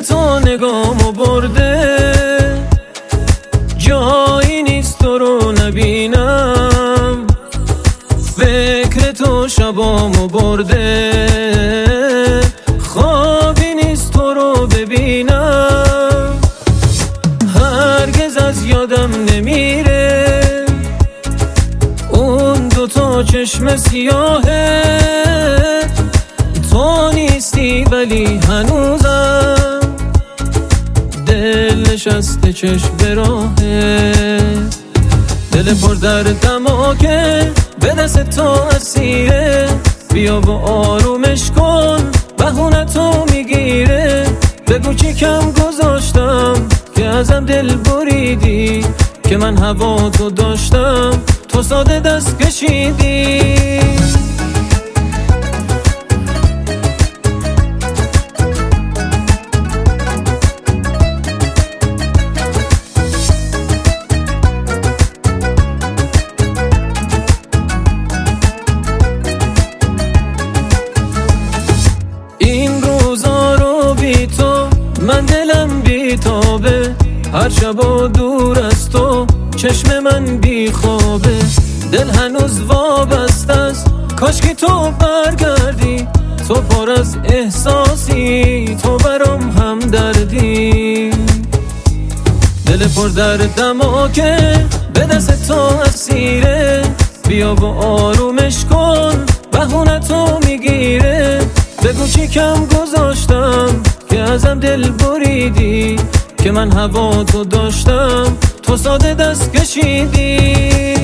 تو نگامو برده، جایی نیست تو رو نبینم. فکر تو شبامو برده، خوابی نیست تو رو ببینم. هرگز از یادم نمیره اون دوتا چشم سیاهه. تو نیستی ولی هنوزم دل نشسته چشم به راهه. دل پر دردمو که به دست تو اسیره، بیا و آرومش کن بهونه تو میگیره. بگو چی کم گذاشتم که ازم دل بریدی، که من هوا تو داشتم تو ساده دست کشیدی. این روزا رو بی تو من دلم بی تابه، هر شب و دور از تو چشم من بی خوابه. دل هنوز وابسته است کاش که تو برگردی، تو پر از احساسی تو برام همدردی. دل پر دردمو که به دست تو اسیره، بیا و آرومش کن بهونه تو میگیره. بگو چی کم گذاشتم که ازم دل بریدی، که من هوا تو داشتم تو ساده دست کشیدی.